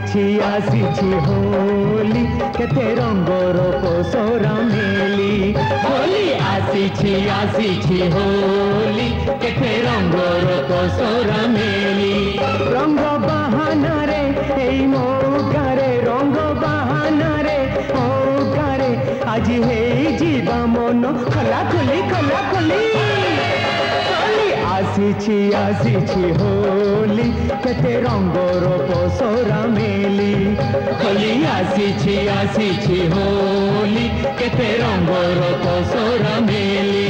आसीछि होली केते रंगर पोसरा मेली होली आसीछि होली केते रंगर पोसरा मेली रंग बहाना रे एई मौकारे रंग बहाना रे मौकारे आज हे जीवा मन खला खुली आसीछि होली केते रंगर पोसरा मेली होली आसीछि होली केते रंगर पोसरा मेली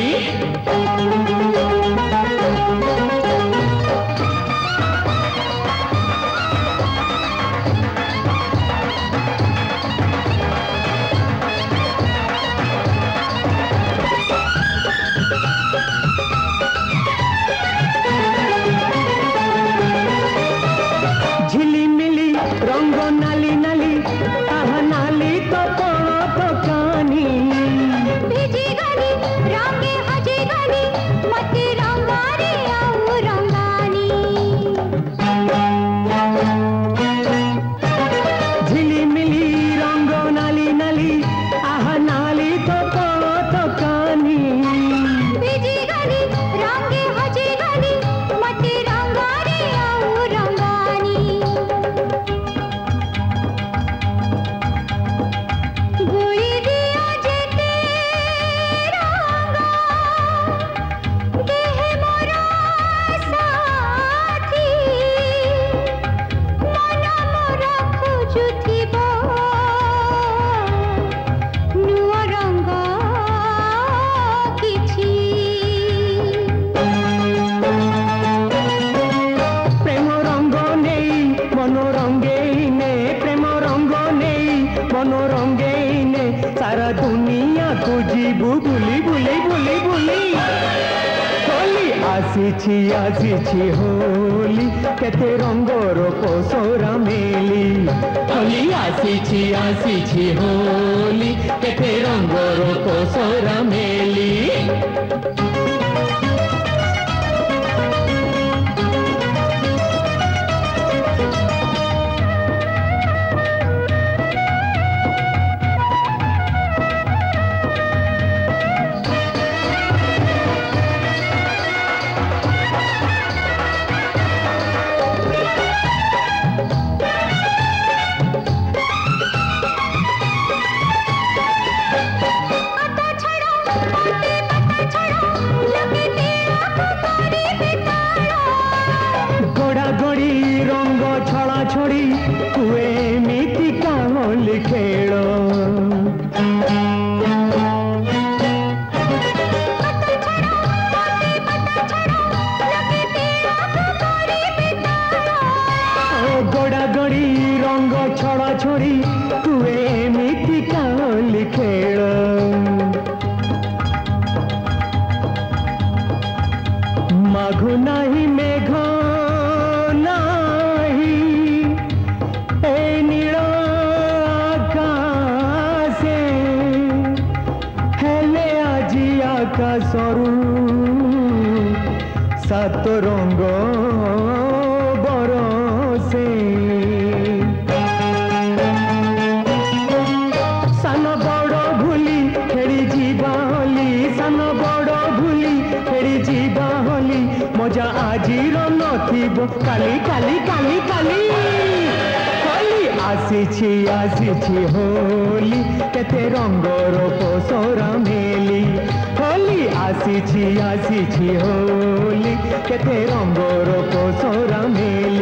झिलिमिली रंग नाली नाली आहा नाली तो कोण तो कानी भिजी गली रंगे हजे गली मते रंगारी आउ रंगानी झिलिमिली रंग नाली नाली आहा नाली तो कोण तो कानी भिजी गली रंगे हजे गली मते रंगारी आउ रंगानी गोली दिया जेते रंगा देह मोरा साथी मन मोरा खोजुथिबो नुआ रंग किछि प्रेम रंग नहीं मन रंगेने प्रेम रंग नहीं मन रंगेने सारा दुनिया को जीबू बुली बुली बुली बुली होली आसीछि होली केते रंगर पोसरा मेली होली आसीछि होली केते रंगर पोसरा मेली आता छड़ो बाते पता छड़ो लगे तेरा पुकारी बिताड़ो गोड़ा गोड़ी रंग छड़ा छड़ी हुए मिति कामल खेल पता छड़ो बाते पता छड़ो लगे तेरा पुकारी बिताड़ो गोड़ा गोड़ी रंग छड़ा छड़ी हुए मिति कामल खेल माघु नाही मेघ नाही ए नील आकाशे हेले आजी आकाशरू सात रंग बरसे सान बड़ भूली खेड़ी जीवा होली सान बड़ भूली खेड़ी जीवा होली मजा आजिर नथिबो काली काली काली काली होली आसीछि होली केते रंगर पोसरा मेली होली आसीछि होली केते रंगर पोसरा मेली